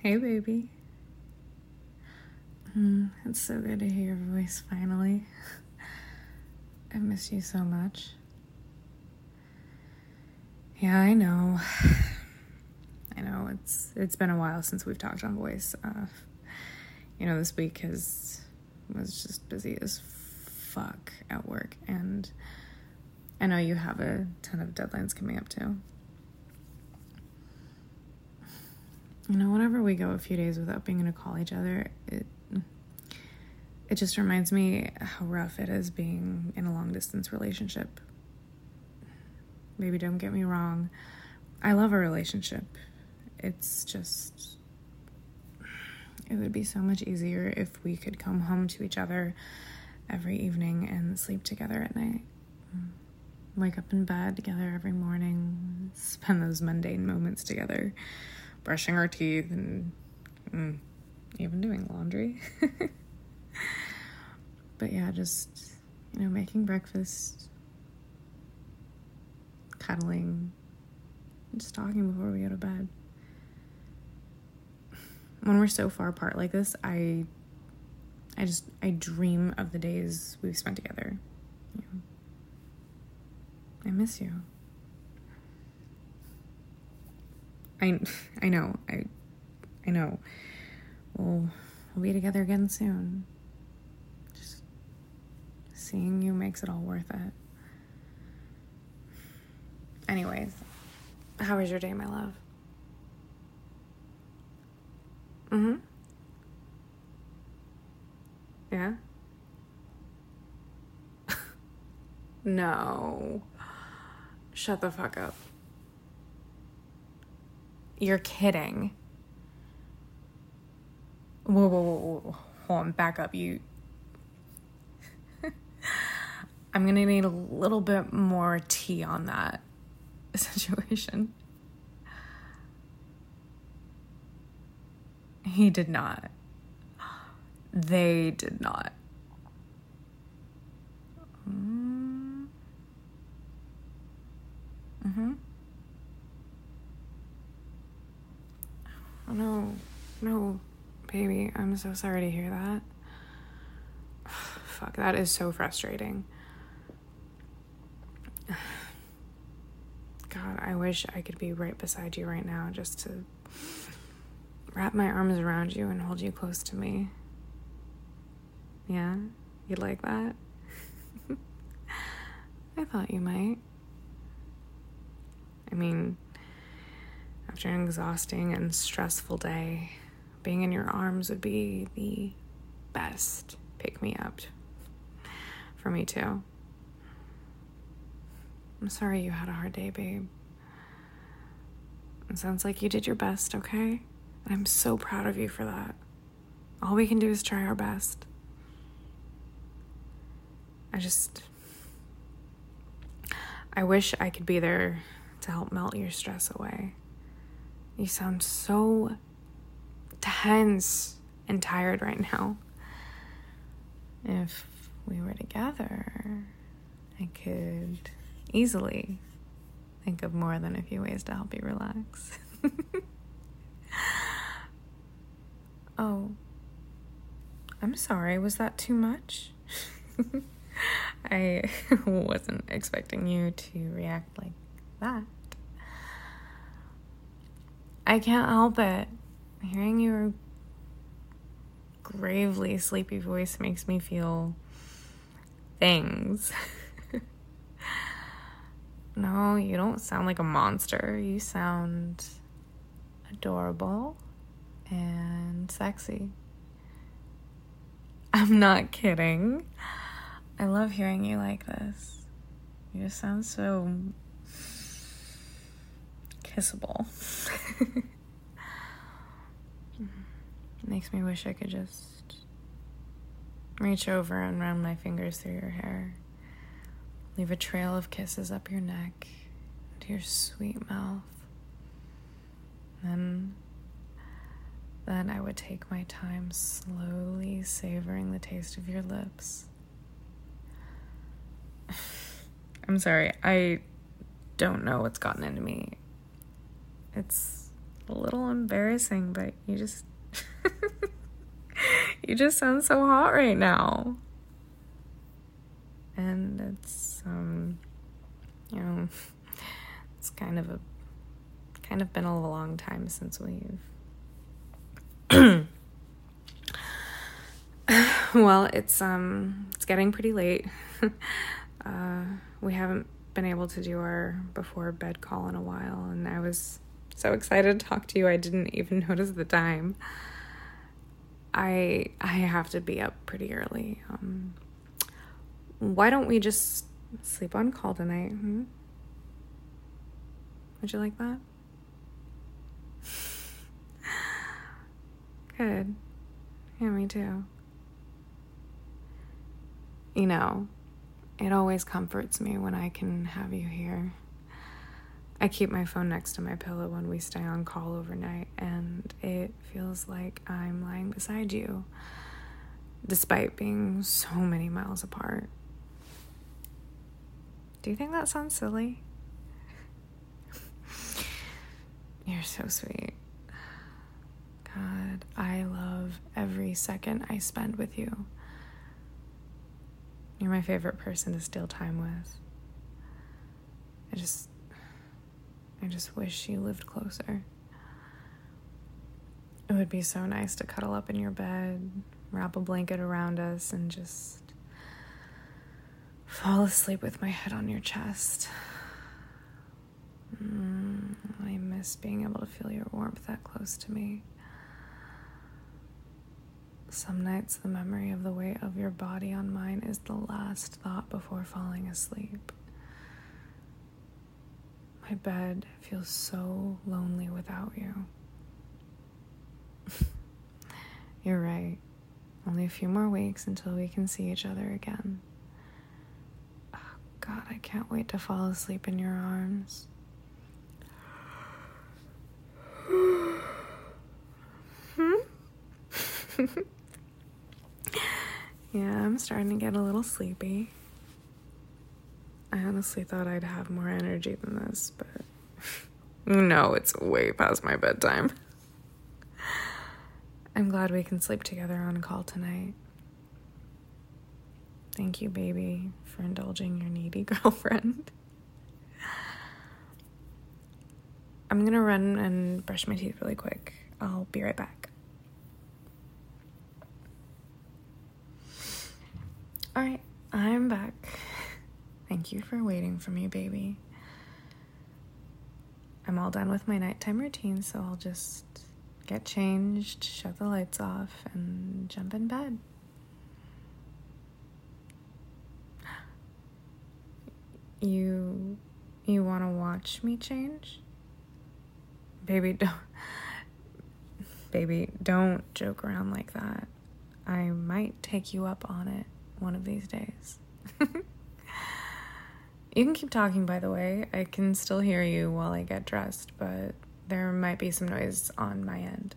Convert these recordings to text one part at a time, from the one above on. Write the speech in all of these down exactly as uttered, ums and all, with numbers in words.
Hey, baby. Mm, it's so good to hear your voice finally. I miss you so much. Yeah, I know. I know, it's it's been a while since we've talked on voice. Uh, you know, this week has was just busy as fuck at work, and I know you have a ton of deadlines coming up too. You know, whenever we go a few days without being able to call each other, it it just reminds me how rough it is being in a long-distance relationship. Maybe don't get me wrong. I love a relationship. It's just, it would be so much easier if we could come home to each other every evening and sleep together at night. Wake up in bed together every morning, spend those mundane moments together, brushing our teeth and mm, even doing laundry. But yeah, just, you know, making breakfast, cuddling, just talking before we go to bed. When we're so far apart like this, I I just, I dream of the days we've spent together. You know? I miss you. I, I know, I, I know. We'll, we'll be together again soon. Just seeing you makes it all worth it. Anyways, how was your day, my love? Mm-hmm. Yeah? No. Shut the fuck up. You're kidding. Whoa, whoa, whoa, whoa. Hold on, back up. You... I'm gonna need a little bit more tea on that situation. He did not. They did not. Mm. Mm-hmm. Oh, no. No, baby. I'm so sorry to hear that. Fuck, that is so frustrating. God, I wish I could be right beside you right now just to wrap my arms around you and hold you close to me. Yeah? You'd like that? I thought you might. I mean, after an exhausting and stressful day, being in your arms would be the best pick-me-up for me too. I'm sorry you had a hard day, babe. It sounds like you did your best, okay? I'm so proud of you for that. All we can do is try our best. I just... I wish I could be there to help melt your stress away. You sound so tense and tired right now. If we were together, I could easily think of more than a few ways to help you relax. Oh, I'm sorry. Was that too much? I wasn't expecting you to react like that. I can't help it. Hearing your gravely sleepy voice makes me feel things. No, you don't sound like a monster. You sound adorable and sexy. I'm not kidding. I love hearing you like this. You just sound so kissable. Makes me wish I could just reach over and run my fingers through your hair. Leave a trail of kisses up your neck to your sweet mouth. Then, then I would take my time slowly savoring the taste of your lips. I'm sorry, I don't know what's gotten into me. It's a little embarrassing, but you just you just sound so hot right now. And it's um you know, it's kind of a kind of been a long time since we've well, it's um it's getting pretty late. uh we haven't been able to do our before bed call in a while, and I was so excited to talk to you I didn't even notice the time. I I have to be up pretty early. Um why don't we just sleep on call tonight? Hmm? Would you like that? Good. Yeah, me too. You know, it always comforts me when I can have you here. I keep my phone next to my pillow when we stay on call overnight, and it feels like I'm lying beside you, despite being so many miles apart. Do you think that sounds silly? You're so sweet. God, I love every second I spend with you. You're my favorite person to steal time with. I just, I just wish you lived closer. It would be so nice to cuddle up in your bed, wrap a blanket around us, and just fall asleep with my head on your chest. Mm, I miss being able to feel your warmth that close to me. Some nights the memory of the weight of your body on mine is the last thought before falling asleep. My bed feels so lonely without you. You're right. Only a few more weeks until we can see each other again. Oh, God, I can't wait to fall asleep in your arms. Hmm? Yeah, I'm starting to get a little sleepy. I honestly thought I'd have more energy than this, but no, it's way past my bedtime. I'm glad we can sleep together on call tonight. Thank you, baby, for indulging your needy girlfriend. I'm gonna run and brush my teeth really quick. I'll be right back. All right, I'm back. Thank you for waiting for me, baby. I'm all done with my nighttime routine, so I'll just get changed, shut the lights off, and jump in bed. You, you want to watch me change? Baby, don't, baby, don't joke around like that. I might take you up on it one of these days. You can keep talking, by the way. I can still hear you while I get dressed, but there might be some noise on my end.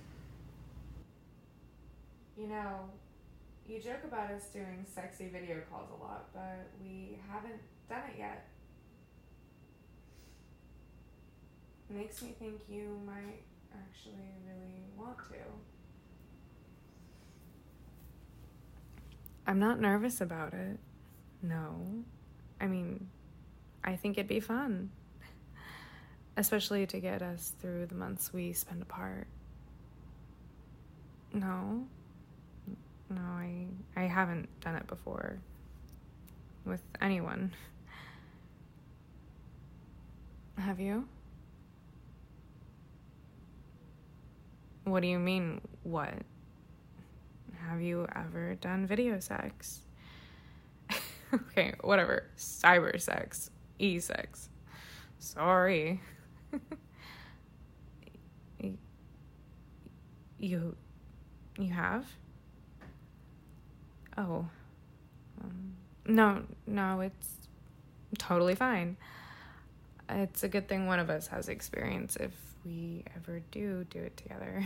You know, you joke about us doing sexy video calls a lot, but we haven't done it yet. Makes me think you might actually really want to. I'm not nervous about it. No. I mean, I think it'd be fun. Especially to get us through the months we spend apart. No. No, I I haven't done it before. With anyone. Have you? What do you mean, what? Have you ever done video sex? Okay, whatever. Cyber sex. E-sex. Sorry. you... You have? Oh. Um, no, no, it's totally fine. It's a good thing one of us has experience if we ever do do it together.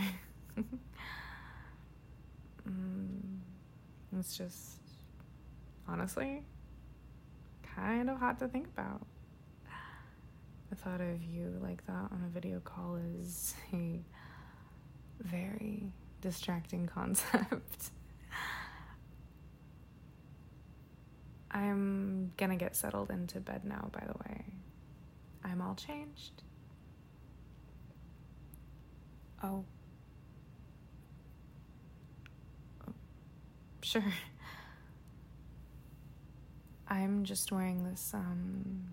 mm, it's just, honestly, kind of hot to think about. the thought of you like that on a video call is a very distracting concept. I'm gonna get settled into bed now, by the way. I'm all changed. Oh. oh. Sure. I'm just wearing this um,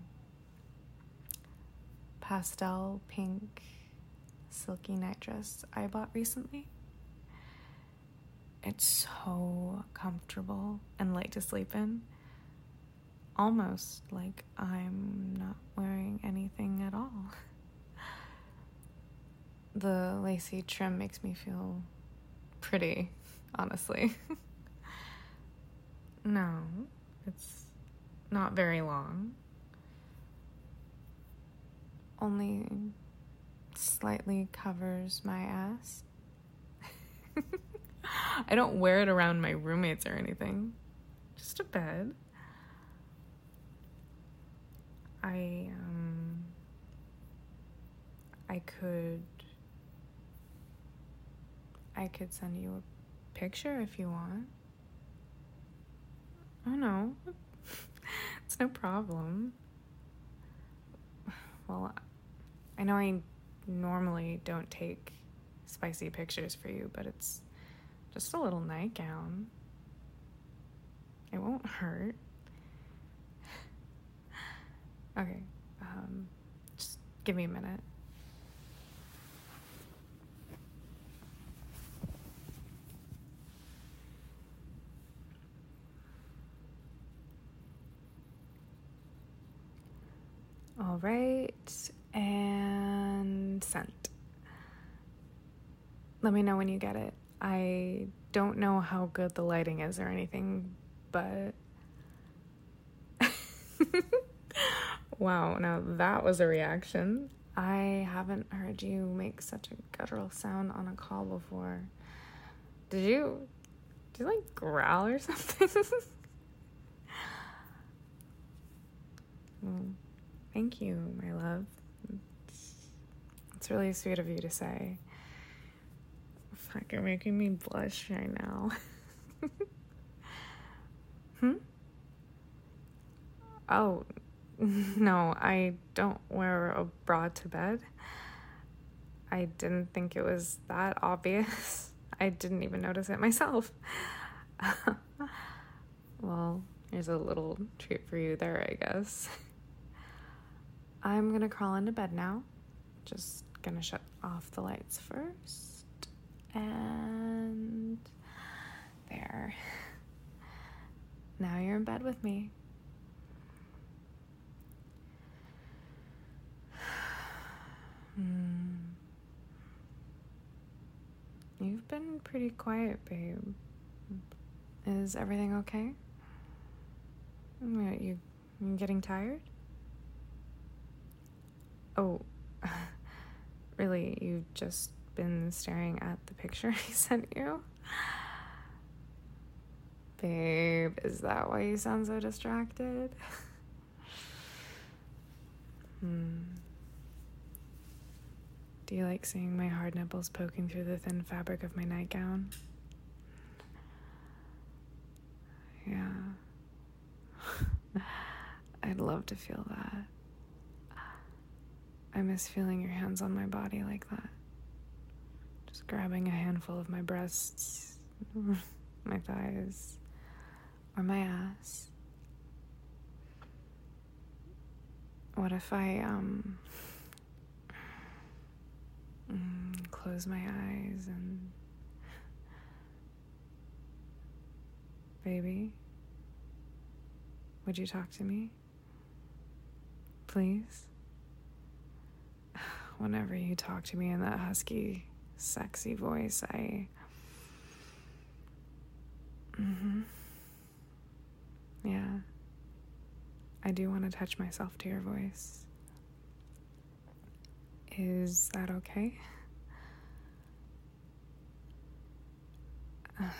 pastel pink silky night dress I bought recently. It's so comfortable and light to sleep in. Almost like I'm not wearing anything at all. The lacy trim makes me feel pretty, honestly. No, it's not very long. Only slightly covers my ass. I don't wear it around my roommates or anything. Just a bed. I, um, I could, I could send you a picture if you want. Oh, no. It's no problem. Well, I know I normally don't take spicy pictures for you, but it's just a little nightgown. It won't hurt. Okay, um, just give me a minute. All right, and sent. Let me know when you get it. I don't know how good the lighting is or anything, but... Wow, now that was a reaction. I haven't heard you make such a guttural sound on a call before. Did you, did you like growl or something? Well, thank you, my love. It's, it's really sweet of you to say. Fuck, you're making me blush right now. Hmm? Oh, no, I don't wear a bra to bed. I didn't think it was that obvious. I didn't even notice it myself. Well, here's a little treat for you there, I guess. I'm gonna crawl into bed now. Just gonna shut off the lights first. And there. Now you're in bed with me. Hmm. You've been pretty quiet, babe. Is everything okay? You, you getting tired? Oh, really? You've just been staring at the picture I sent you? Babe, is that why you sound so distracted? Hmm. Do you like seeing my hard nipples poking through the thin fabric of my nightgown? Yeah. I'd love to feel that. I miss feeling your hands on my body like that. Just grabbing a handful of my breasts, my thighs, or my ass. What if I, um... Mm, close my eyes and... Baby, would you talk to me? Please? Whenever you talk to me in that husky, sexy voice, I... Mm-hmm. Yeah. I do want to touch myself to your voice. Is that okay? Uh,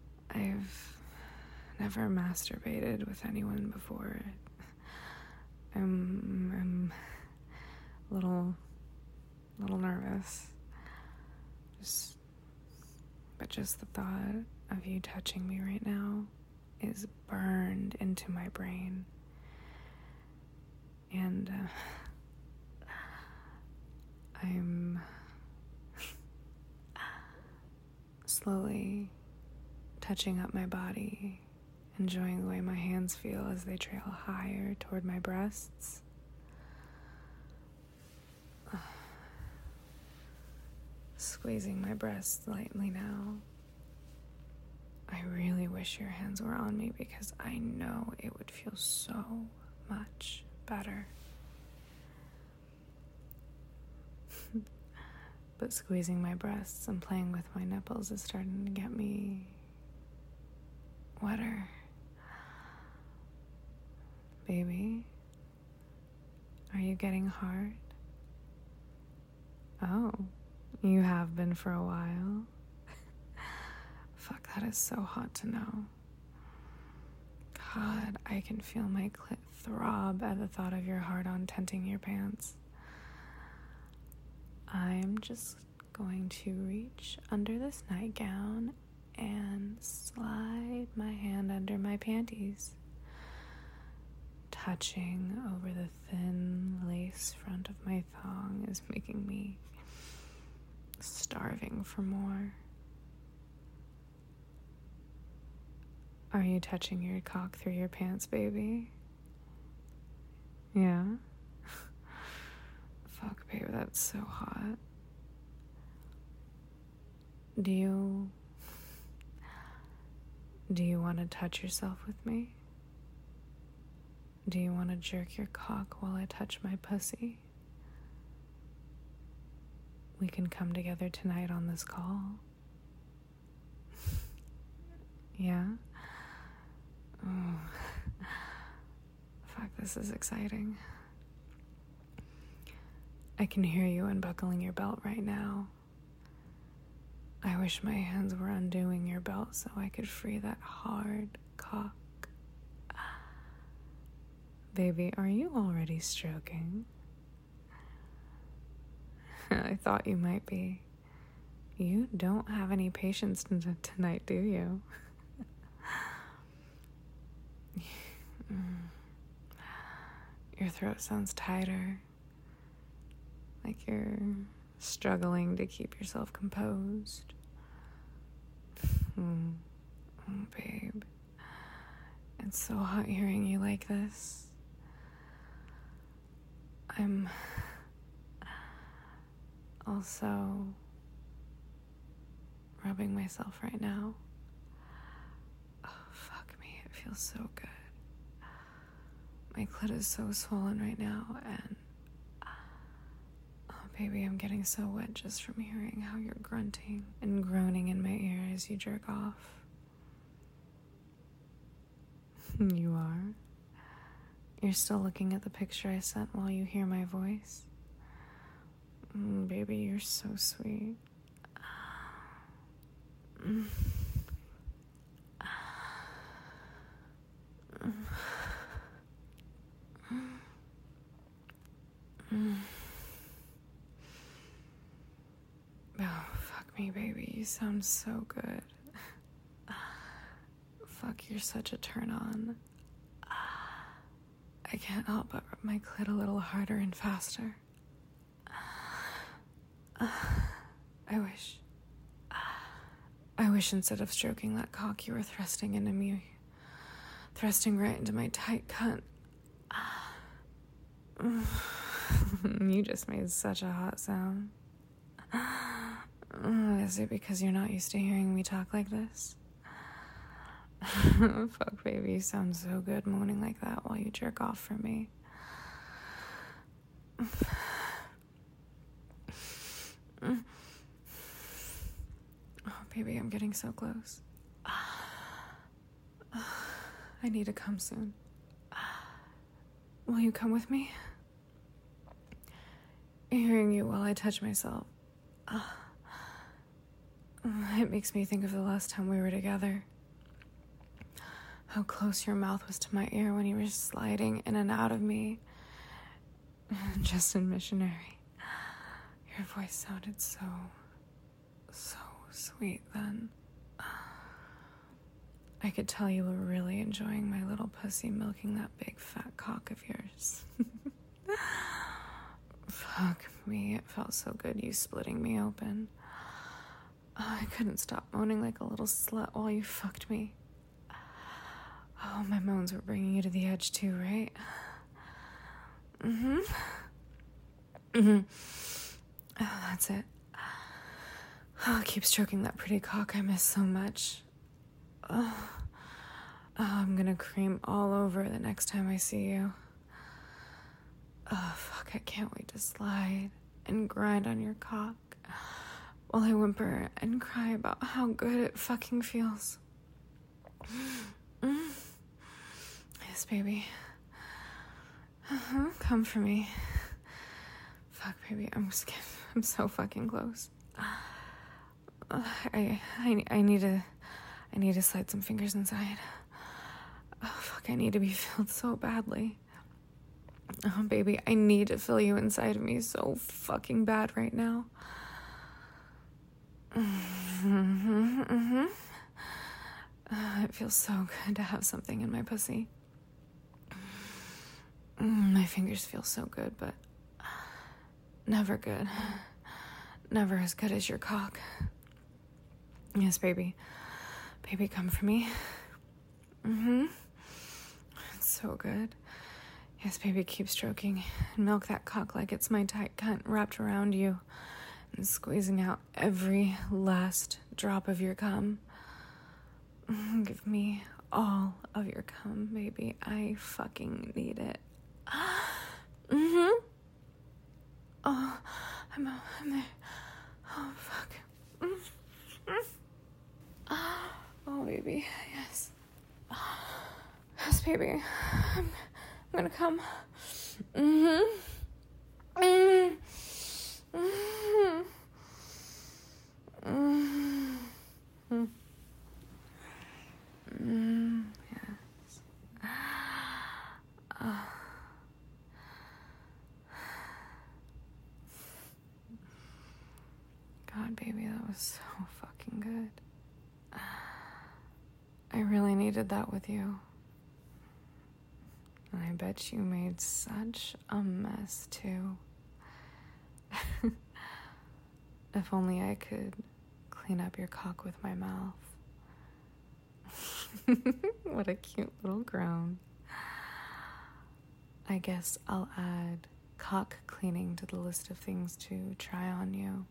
I've never masturbated with anyone before. I'm, I'm a little, little nervous. Just, but just the thought of you touching me right now is burned into my brain. And uh, I'm slowly touching up my body, enjoying the way my hands feel as they trail higher toward my breasts. Squeezing my breasts lightly now. I really wish your hands were on me because I know it would feel so much better. But squeezing my breasts and playing with my nipples is starting to get me wetter. Baby, are you getting hard? Oh, you have been for a while. Fuck, that is so hot to know. God, I can feel my clit throb at the thought of your hard-on tenting your pants. I'm just going to reach under this nightgown and slide my hand under my panties, touching over the thin lace front of my thong is making me starving for more. Are you touching your cock through your pants, baby? Yeah? Fuck, baby, that's so hot. Do you... Do you want to touch yourself with me? Do you want to jerk your cock while I touch my pussy? We can come together tonight on this call. Yeah? Oh. Fuck, this is exciting. I can hear you unbuckling your belt right now. I wish my hands were undoing your belt so I could free that hard cock. Baby, are you already stroking? I thought you might be. You don't have any patience t- tonight, do you? Your throat sounds tighter, like you're struggling to keep yourself composed. Mm. Oh, babe. It's so hot hearing you like this. I'm also rubbing myself right now. Oh, fuck me, it feels so good. My clit is so swollen right now, and oh, baby, I'm getting so wet just from hearing how you're grunting and groaning in my ear as you jerk off. You are? You're still looking at the picture I sent while you hear my voice? Mm, baby, you're so sweet. Mm. Mm. Mm. Oh, fuck me, baby. You sound so good. Fuck, you're such a turn on. I can't help but rub my clit a little harder and faster. I wish. I wish instead of stroking that cock, you were thrusting into me. Thrusting right into my tight cunt. You just made such a hot sound. Is it because you're not used to hearing me talk like this? Fuck, baby, you sound so good moaning like that while you jerk off for me. Oh, baby, I'm getting so close. I need to come soon. Will you come with me? Hearing you while I touch myself. It makes me think of the last time we were together. How close your mouth was to my ear when you were sliding in and out of me Justin Missionary. Your voice sounded so, so sweet then. I could tell you were really enjoying my little pussy milking that big fat cock of yours. Fuck me, it felt so good you splitting me open. Oh, I couldn't stop moaning like a little slut while you fucked me. Oh, my moans were bringing you to the edge too, right? Mm-hmm. Mm-hmm. Oh, that's it. Oh, keep stroking that pretty cock I miss so much. Oh, oh, I'm gonna cream all over the next time I see you. Oh, fuck, I can't wait to slide and grind on your cock while I whimper and cry about how good it fucking feels. Mm. Yes, baby. Uh-huh. Come for me. Fuck, baby, I'm scared. I'm so fucking close. Uh, I, I, I need to, I need to slide some fingers inside. Oh, fuck, I need to be filled so badly. Oh, baby, I need to feel you inside of me so fucking bad right now. Mm-hmm, mm-hmm. Uh, it feels so good to have something in my pussy. Mm, my fingers feel so good, but never good. Never as good as your cock. Yes, baby. Baby, come for me. Mm-hmm. It's so good. Yes, baby, keep stroking and milk that cock like it's my tight cunt wrapped around you and squeezing out every last drop of your cum. Give me all of your cum, baby. I fucking need it. Mm-hmm. Oh, I'm, I'm there. Oh, fuck. Mm-hmm. Oh, baby, yes. Yes, baby. I'm, I'm gonna come. Mm-hmm. Mm-hmm. Mm-hmm. Mm-hmm. Mm, yes. Oh. God, baby, that was so fucking good. I really needed that with you. And I bet you made such a mess, too. If only I could clean up your cock with my mouth. What a cute little groan. I guess I'll add cock cleaning to the list of things to try on you.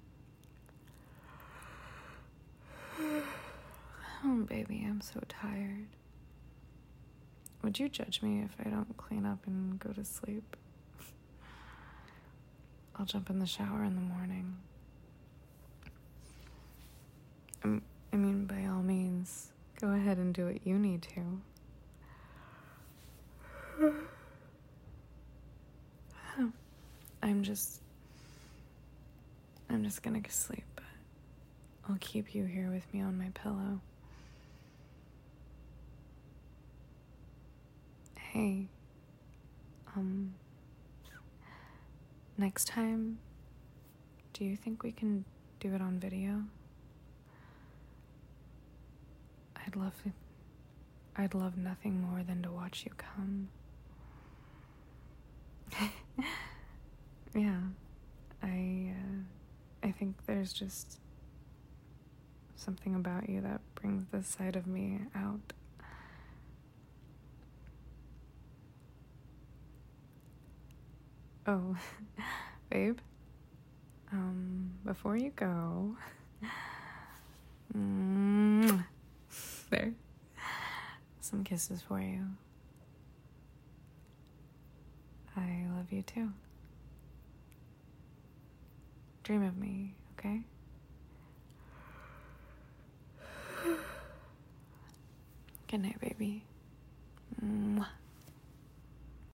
Oh, baby, I'm so tired. Would you judge me if I don't clean up and go to sleep? I'll jump in the shower in the morning. I'm, I mean, by all means, go ahead and do what you need to. I'm just... I'm just gonna go sleep, but I'll keep you here with me on my pillow. Hey, um, next time, do you think we can do it on video? I'd love it. I'd love nothing more than to watch you come. Yeah, I, uh, I think there's just something about you that brings this side of me out. Oh, babe, um, before you go, there, some kisses for you. I love you too. Dream of me, okay? Good night, baby. Mwah.